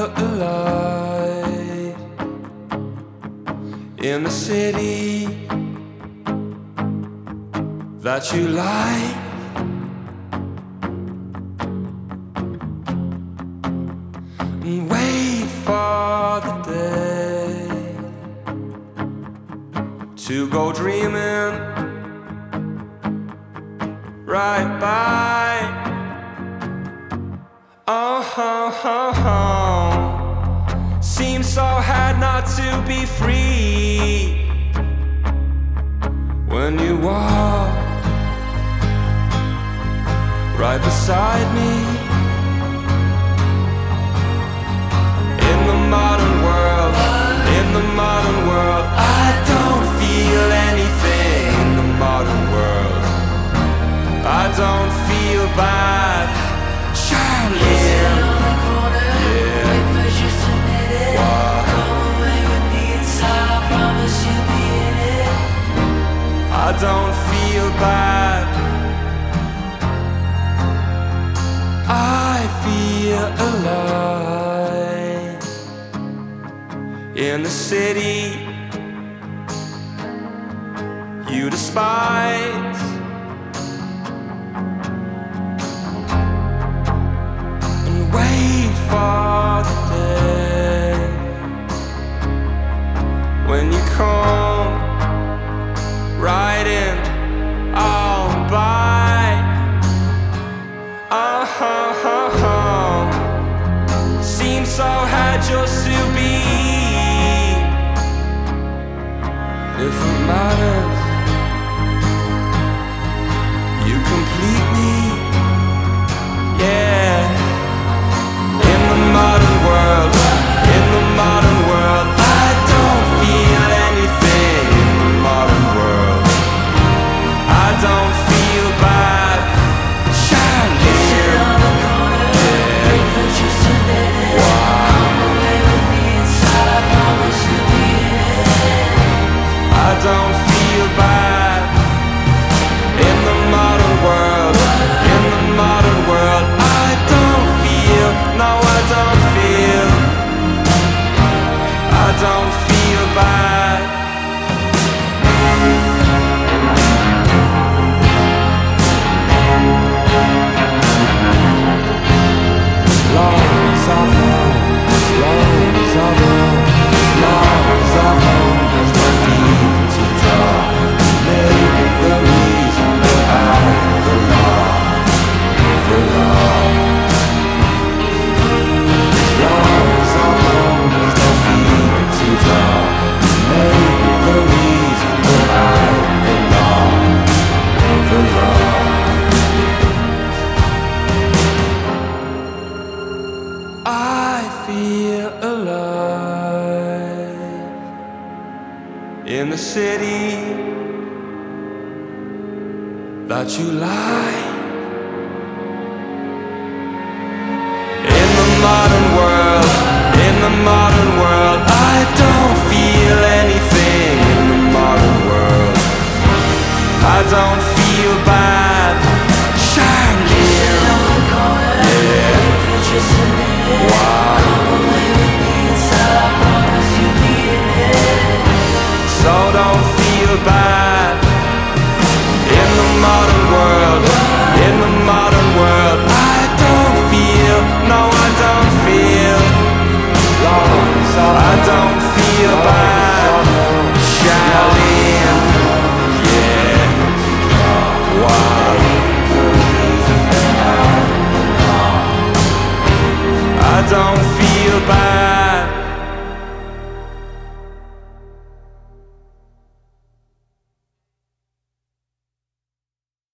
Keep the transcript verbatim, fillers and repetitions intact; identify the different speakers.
Speaker 1: alive in the city that you like. And wait for the day to go dreaming right by. Oh, oh, oh, oh. Seems so hard not to be free when you walk right beside me. In the modern world, in the modern world, I don't feel anything. In the modern world, I don't feel bad. Charlie, yeah. What? I don't feel bad. I feel alive in the city you despise. And wait for the day when you come riding on by. Oh, oh, oh, oh. Seems so hard just to be. If it matters, you complete me. Yeah. In the modern world, in the modern world, I don't feel anything. In the modern world, I don't feel bad. Charlie, yeah. Wow. I don't feel bad. In the modern world, in the modern world, I don't feel, no I don't feel, I don't feel bad. As long as I've known, as long as I've known, as long as I've known, there's no feeling to draw. Maybe the reason that I belong, belong. As long as I've known, there's no feeling to draw. Maybe the reason that I belong, belong. I feel alive in the city that you like.